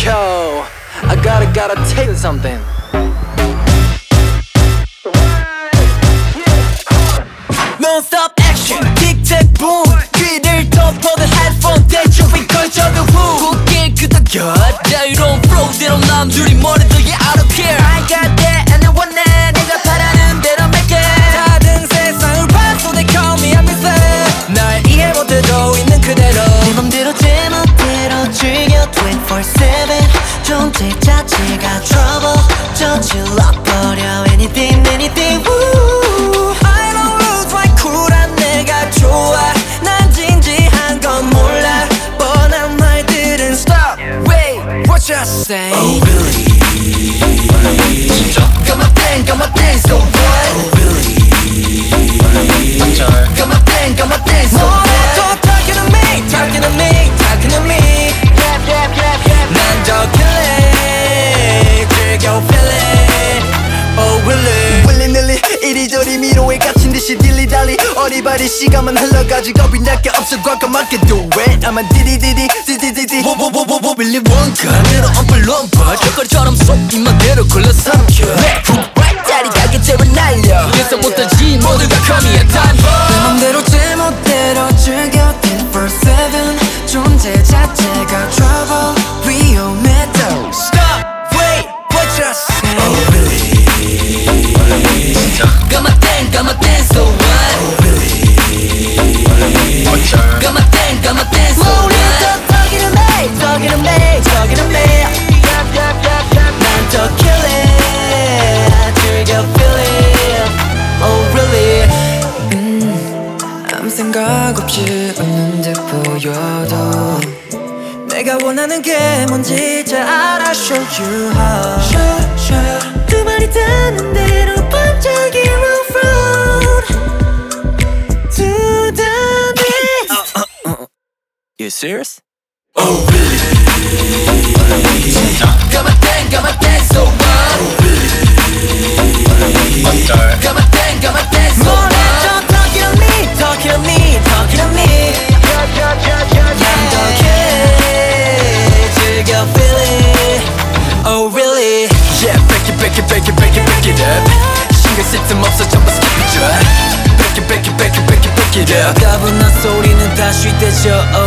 Yo, I gotta tell you something. Non-stop action, tic-tac boom. 귀를 덮어둔 헤드폰 대충 걸쳐둔 후 웃길 끄덕여 자유로운 프로대로 남들이 뭐래도 yeah I don't care I got that and I want that 내가 바라는 대로 make it 다른 세상을 봤어 they call me I'm missing 날 이해 못해도 있는 그대로 네 맘대로 제멋대로 즐겨 24/7 존재 자체가 trouble 저질러버려 anything anything woo I know rules why 쿨한 내가 좋아 난 진지한 건 몰라 뻔한 말들은 stop wait what you say Oh really got my thing so what Oh really got my thing so what talking to me 난 더 killing 즐겨 feeling oh really willy-nilly 이리저리 미로에 갇힌 듯이 딜리달리 어리바리 시간만 흘러가지고 빛날 게 없어 과감하게 do it I'm a 디디디디 디디디디 빌리 원가 내로 엄플럼pa 젓가락처럼 속 입맛대로 골라삼켜 짜리 가게 제발 날려 예상 못하지 모두가 call me a time bomb 내 맘대로 제멋대로 즐겨 24/7 존재 자체가 trouble 위험해 또 Stop wait what you say Oh really got my thing so what Oh really got my thing so what talking to me 난 더 killing 즐겨 feeling oh really 아무 생각 없이 웃는 듯 보여도 내가 원하는 게 뭔지 잘 알아 show you how 그 말이 닿는 대로 반짝이로 road to the beat You serious? Oh really got my thing so what got my thing so what talking to me 난 더 killing 즐겨 feeling oh really Yeah, back it up. 신경 쓸 틈 없어 전부 skip it up. Back it up. 가분한 소리는 다 쉴 때죠